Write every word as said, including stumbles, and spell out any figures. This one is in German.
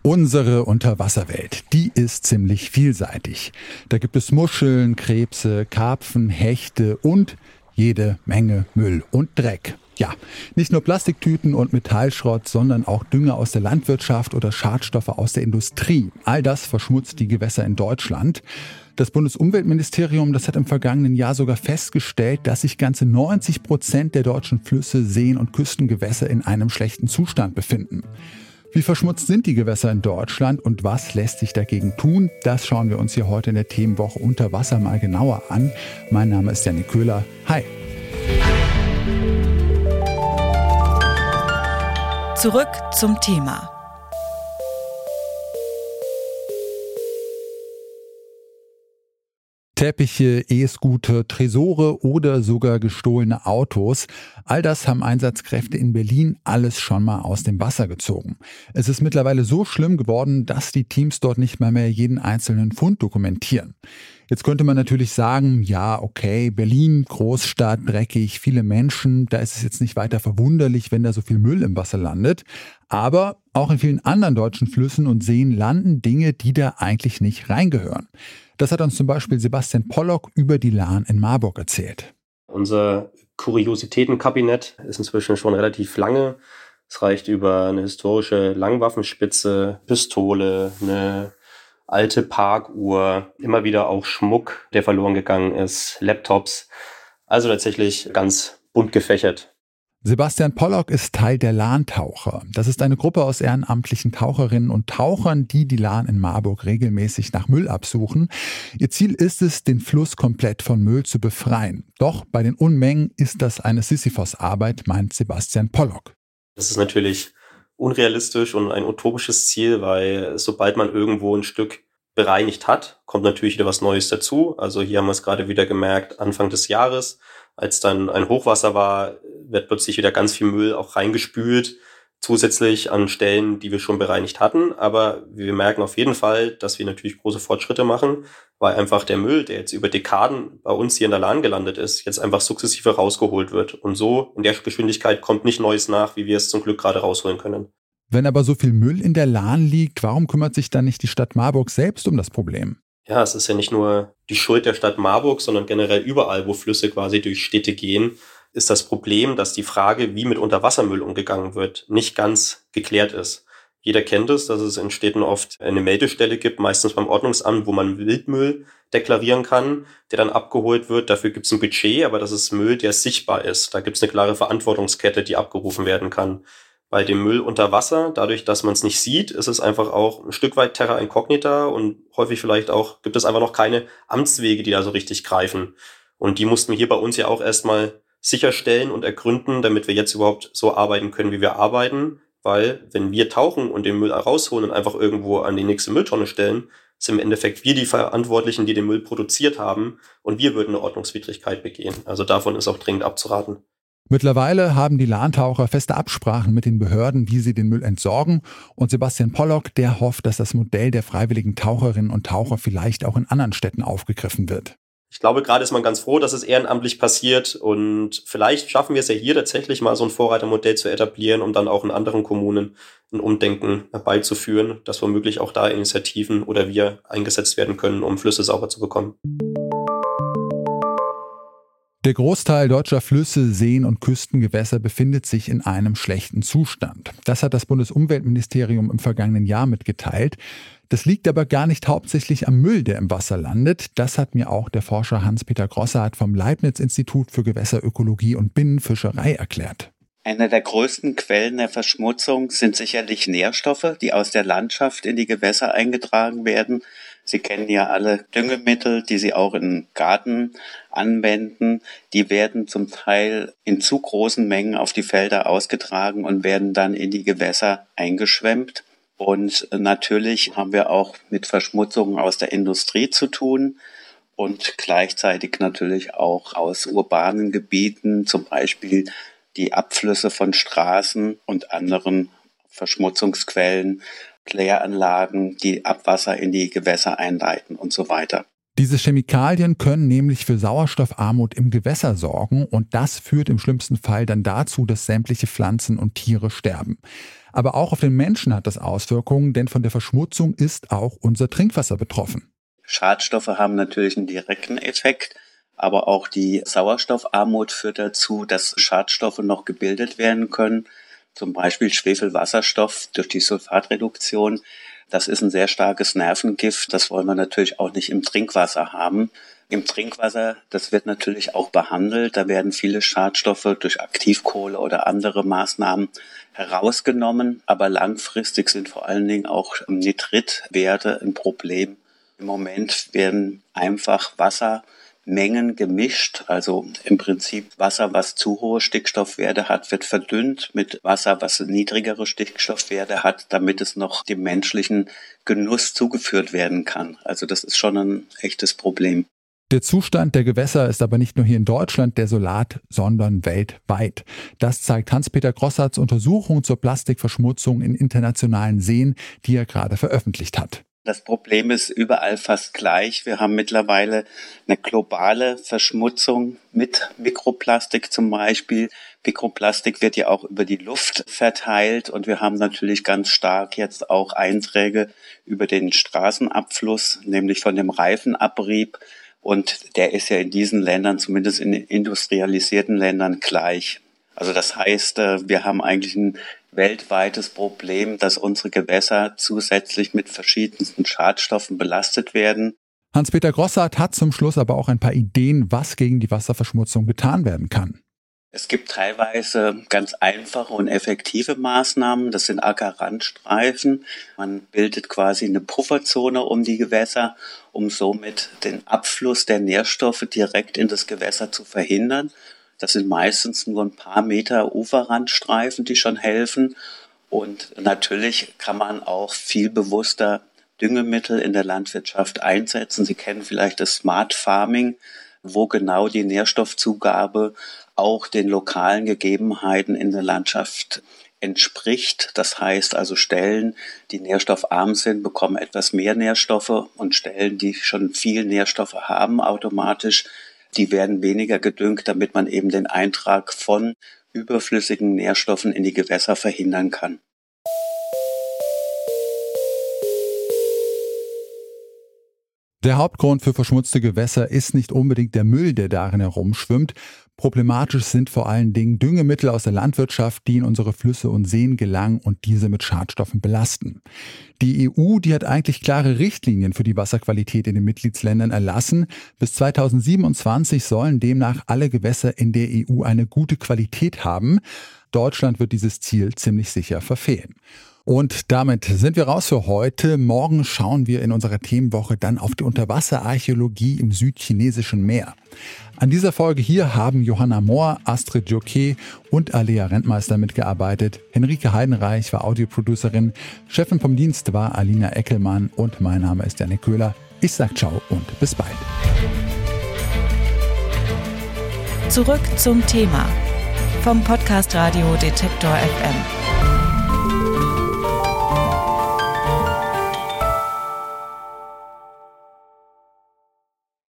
Unsere Unterwasserwelt, die ist ziemlich vielseitig. Da gibt es Muscheln, Krebse, Karpfen, Hechte und jede Menge Müll und Dreck. Ja, nicht nur Plastiktüten und Metallschrott, sondern auch Dünger aus der Landwirtschaft oder Schadstoffe aus der Industrie. All das verschmutzt die Gewässer in Deutschland. Das Bundesumweltministerium, das hat im vergangenen Jahr sogar festgestellt, dass sich ganze neunzig Prozent der deutschen Flüsse, Seen und Küstengewässer in einem schlechten Zustand befinden. Wie verschmutzt sind die Gewässer in Deutschland und was lässt sich dagegen tun? Das schauen wir uns hier heute in der Themenwoche Unter Wasser mal genauer an. Mein Name ist Janik Köhler. Hi. Zurück zum Thema. Teppiche, E-Scooter, Tresore oder sogar gestohlene Autos. All das haben Einsatzkräfte in Berlin alles schon mal aus dem Wasser gezogen. Es ist mittlerweile so schlimm geworden, dass die Teams dort nicht mal mehr jeden einzelnen Fund dokumentieren. Jetzt könnte man natürlich sagen, ja, okay, Berlin, Großstadt, dreckig, viele Menschen, da ist es jetzt nicht weiter verwunderlich, wenn da so viel Müll im Wasser landet. Aber auch in vielen anderen deutschen Flüssen und Seen landen Dinge, die da eigentlich nicht reingehören. Das hat uns zum Beispiel Sebastian Pollock über die Lahn in Marburg erzählt. Unser Kuriositätenkabinett ist inzwischen schon relativ lange. Es reicht über eine historische Langwaffenspitze, Pistole, eine alte Parkuhr, immer wieder auch Schmuck, der verloren gegangen ist, Laptops. Also tatsächlich ganz bunt gefächert. Sebastian Pollock ist Teil der Lahntaucher. Das ist eine Gruppe aus ehrenamtlichen Taucherinnen und Tauchern, die die Lahn in Marburg regelmäßig nach Müll absuchen. Ihr Ziel ist es, den Fluss komplett von Müll zu befreien. Doch bei den Unmengen ist das eine Sisyphos-Arbeit, meint Sebastian Pollock. Das ist natürlich unrealistisch und ein utopisches Ziel, weil sobald man irgendwo ein Stück bereinigt hat, kommt natürlich wieder was Neues dazu. Also hier haben wir es gerade wieder gemerkt, Anfang des Jahres, als dann ein Hochwasser war, wird plötzlich wieder ganz viel Müll auch reingespült, zusätzlich an Stellen, die wir schon bereinigt hatten. Aber wir merken auf jeden Fall, dass wir natürlich große Fortschritte machen, weil einfach der Müll, der jetzt über Dekaden bei uns hier in der Lahn gelandet ist, jetzt einfach sukzessive rausgeholt wird. Und so in der Geschwindigkeit kommt nicht Neues nach, wie wir es zum Glück gerade rausholen können. Wenn aber so viel Müll in der Lahn liegt, warum kümmert sich dann nicht die Stadt Marburg selbst um das Problem? Ja, es ist ja nicht nur die Schuld der Stadt Marburg, sondern generell überall, wo Flüsse quasi durch Städte gehen, ist das Problem, dass die Frage, wie mit Unterwassermüll umgegangen wird, nicht ganz geklärt ist. Jeder kennt es, dass es in Städten oft eine Meldestelle gibt, meistens beim Ordnungsamt, wo man Wildmüll deklarieren kann, der dann abgeholt wird. Dafür gibt es ein Budget, aber das ist Müll, der sichtbar ist. Da gibt es eine klare Verantwortungskette, die abgerufen werden kann. Bei dem Müll unter Wasser, dadurch, dass man es nicht sieht, ist es einfach auch ein Stück weit terra incognita und häufig vielleicht auch gibt es einfach noch keine Amtswege, die da so richtig greifen. Und die mussten wir hier bei uns ja auch erstmal sicherstellen und ergründen, damit wir jetzt überhaupt so arbeiten können, wie wir arbeiten. Weil wenn wir tauchen und den Müll rausholen und einfach irgendwo an die nächste Mülltonne stellen, sind im Endeffekt wir die Verantwortlichen, die den Müll produziert haben und wir würden eine Ordnungswidrigkeit begehen. Also davon ist auch dringend abzuraten. Mittlerweile haben die Lahntaucher feste Absprachen mit den Behörden, wie sie den Müll entsorgen. Und Sebastian Pollock, der hofft, dass das Modell der freiwilligen Taucherinnen und Taucher vielleicht auch in anderen Städten aufgegriffen wird. Ich glaube, gerade ist man ganz froh, dass es ehrenamtlich passiert. Und vielleicht schaffen wir es ja hier tatsächlich mal so ein Vorreitermodell zu etablieren, um dann auch in anderen Kommunen ein Umdenken herbeizuführen, dass womöglich auch da Initiativen oder wir eingesetzt werden können, um Flüsse sauber zu bekommen. Der Großteil deutscher Flüsse, Seen und Küstengewässer befindet sich in einem schlechten Zustand. Das hat das Bundesumweltministerium im vergangenen Jahr mitgeteilt. Das liegt aber gar nicht hauptsächlich am Müll, der im Wasser landet. Das hat mir auch der Forscher Hans-Peter Grossardt vom Leibniz-Institut für Gewässerökologie und Binnenfischerei erklärt. Eine der größten Quellen der Verschmutzung sind sicherlich Nährstoffe, die aus der Landschaft in die Gewässer eingetragen werden. Sie kennen ja alle Düngemittel, die Sie auch im Garten anwenden. Die werden zum Teil in zu großen Mengen auf die Felder ausgetragen und werden dann in die Gewässer eingeschwemmt. Und natürlich haben wir auch mit Verschmutzungen aus der Industrie zu tun und gleichzeitig natürlich auch aus urbanen Gebieten, zum Beispiel die Abflüsse von Straßen und anderen Verschmutzungsquellen, Kläranlagen, die Abwasser in die Gewässer einleiten und so weiter. Diese Chemikalien können nämlich für Sauerstoffarmut im Gewässer sorgen und das führt im schlimmsten Fall dann dazu, dass sämtliche Pflanzen und Tiere sterben. Aber auch auf den Menschen hat das Auswirkungen, denn von der Verschmutzung ist auch unser Trinkwasser betroffen. Schadstoffe haben natürlich einen direkten Effekt, aber auch die Sauerstoffarmut führt dazu, dass Schadstoffe noch gebildet werden können, zum Beispiel Schwefelwasserstoff durch die Sulfatreduktion. Das ist ein sehr starkes Nervengift, das wollen wir natürlich auch nicht im Trinkwasser haben. Im Trinkwasser, das wird natürlich auch behandelt, da werden viele Schadstoffe durch Aktivkohle oder andere Maßnahmen herausgenommen, aber langfristig sind vor allen Dingen auch Nitritwerte ein Problem. Im Moment werden einfach Wassermengen gemischt, also im Prinzip Wasser, was zu hohe Stickstoffwerte hat, wird verdünnt mit Wasser, was niedrigere Stickstoffwerte hat, damit es noch dem menschlichen Genuss zugeführt werden kann. Also das ist schon ein echtes Problem. Der Zustand der Gewässer ist aber nicht nur hier in Deutschland desolat, sondern weltweit. Das zeigt Hans-Peter Grossarts Untersuchung zur Plastikverschmutzung in internationalen Seen, die er gerade veröffentlicht hat. Das Problem ist überall fast gleich. Wir haben mittlerweile eine globale Verschmutzung mit Mikroplastik zum Beispiel. Mikroplastik wird ja auch über die Luft verteilt und wir haben natürlich ganz stark jetzt auch Einträge über den Straßenabfluss, nämlich von dem Reifenabrieb. Und der ist ja in diesen Ländern, zumindest in den industrialisierten Ländern, gleich. Also das heißt, wir haben eigentlich ein weltweites Problem, dass unsere Gewässer zusätzlich mit verschiedensten Schadstoffen belastet werden. Hans-Peter Grossart hat zum Schluss aber auch ein paar Ideen, was gegen die Wasserverschmutzung getan werden kann. Es gibt teilweise ganz einfache und effektive Maßnahmen. Das sind Ackerrandstreifen. Man bildet quasi eine Pufferzone um die Gewässer, um somit den Abfluss der Nährstoffe direkt in das Gewässer zu verhindern. Das sind meistens nur ein paar Meter Uferrandstreifen, die schon helfen. Und natürlich kann man auch viel bewusster Düngemittel in der Landwirtschaft einsetzen. Sie kennen vielleicht das Smart Farming, wo genau die Nährstoffzugabe auch den lokalen Gegebenheiten in der Landschaft entspricht. Das heißt also Stellen, die nährstoffarm sind, bekommen etwas mehr Nährstoffe und Stellen, die schon viel Nährstoffe haben, automatisch, die werden weniger gedüngt, damit man eben den Eintrag von überflüssigen Nährstoffen in die Gewässer verhindern kann. Der Hauptgrund für verschmutzte Gewässer ist nicht unbedingt der Müll, der darin herumschwimmt. Problematisch sind vor allen Dingen Düngemittel aus der Landwirtschaft, die in unsere Flüsse und Seen gelangen und diese mit Schadstoffen belasten. Die E U, die hat eigentlich klare Richtlinien für die Wasserqualität in den Mitgliedsländern erlassen. Bis zweitausendsiebenundzwanzig sollen demnach alle Gewässer in der E U eine gute Qualität haben. Deutschland wird dieses Ziel ziemlich sicher verfehlen. Und damit sind wir raus für heute. Morgen schauen wir in unserer Themenwoche dann auf die Unterwasserarchäologie im südchinesischen Meer. An dieser Folge hier haben Johanna Mohr, Astrid Joquet und Alea Rentmeister mitgearbeitet. Henrike Heidenreich war Audioproducerin. Chefin vom Dienst war Alina Eckelmann und mein Name ist Janik Köhler. Ich sag ciao und bis bald. Zurück zum Thema vom Podcast Radio Detektor F M.